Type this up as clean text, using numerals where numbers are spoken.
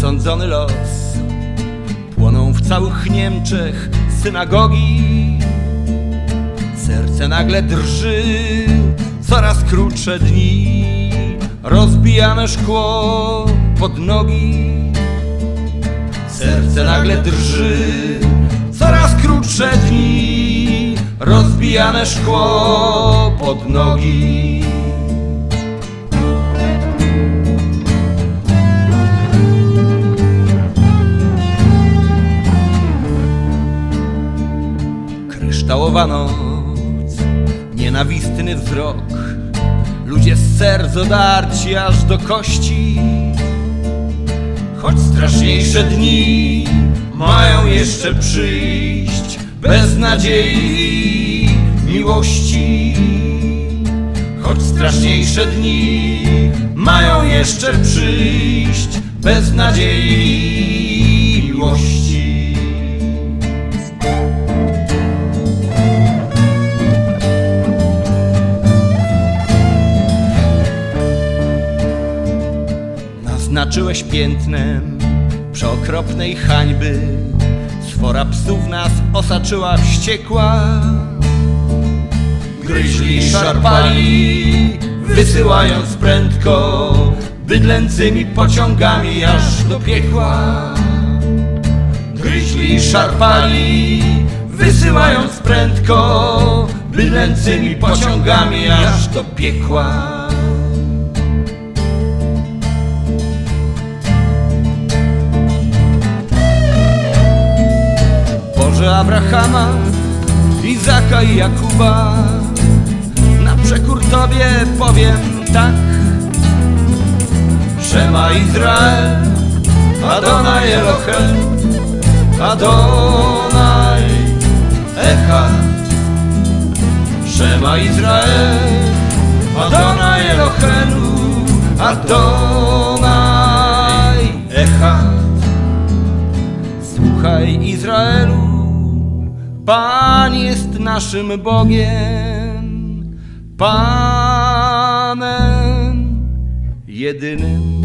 wysądzony los. Płoną w całych Niemczech synagogi. Serce nagle drży, coraz krótsze dni. Rozbijane szkło pod nogi. Serce nagle drży, coraz krótsze dni. Rozbijane szkło pod nogi. Kryształowa noc, nienawistny wzrok. Ludzie z serc odarci aż do kości. Choć straszniejsze dni mają jeszcze przyjść, bez nadziei i miłości. Choć straszniejsze dni mają jeszcze przyjść, bez nadziei i miłości. Naznaczyłeś piętnem przeokropnej hańby. Swora psów nas osaczyła wściekła. Gryźli i szarpali, wysyłając prędko bydlęcymi pociągami aż do piekła. Gryźli i szarpali, wysyłając prędko bydlęcymi pociągami aż do piekła. Boże Abrahama, Izaka i Jakuba, na przekór Tobie powiem tak. Szema Izrael, Adonai Elochem, Adonai Echad. Szema Izrael, Adonai Elochenu, Adonai Echad. Słuchaj, Izraelu, Pan jest naszym Bogiem, Panem jedynym.